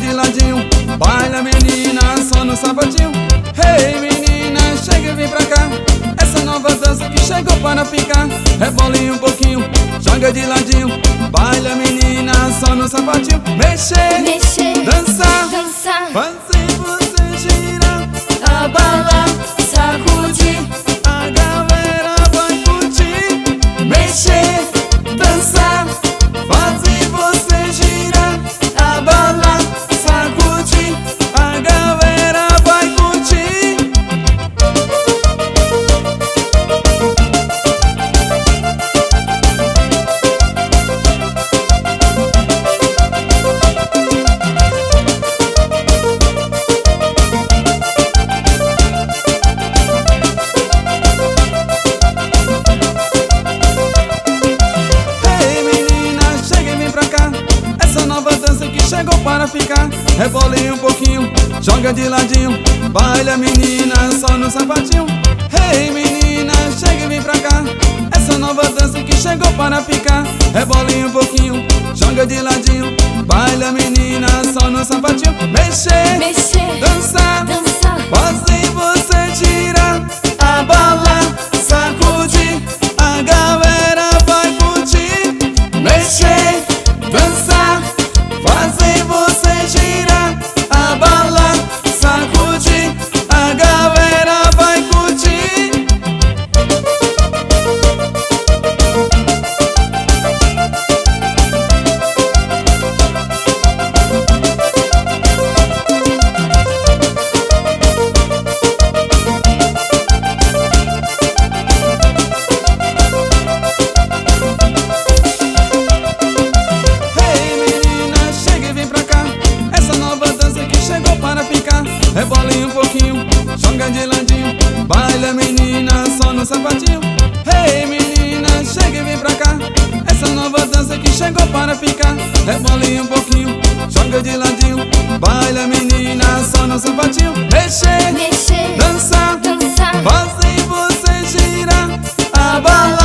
de ladinho, baila menina, só no sapatinho. Hey menina, chega e vem pra cá. Essa nova dança que chegou para ficar. Rebole um pouquinho, joga de ladinho, baila menina, só no sapatinho. Mexer, mexer, dançar, dançar, fazer você girar, abalar, sacudir, a galera vai curtir. Mexer, dançar, fazer você girar, abalar, sacudir, a galera vai curtir. Chegou para ficar, rebole um pouquinho, joga de ladinho, baila menina, só no sapatinho. Hey menina, chega e vem pra cá. Essa nova dança que chegou para ficar. Rebole um pouquinho, joga de ladinho, baila menina, só no sapatinho. Mexer, mexer, dançar, dançar, fazer você girar, abalar, sacudir, a galera vai curtir. Mexer, dançar, fazer você girar, abalar, sacudir, a galera vai curtir. Rebole um pouquinho, joga de ladinho, baila menina, só no sapatinho. Hey menina, chega e vem pra cá. Essa nova dança que chegou para ficar. Rebole um pouquinho, joga de ladinho, baila menina, só no sapatinho. Mexer, mexer, dançar, dançar, fazer você girar, abalar.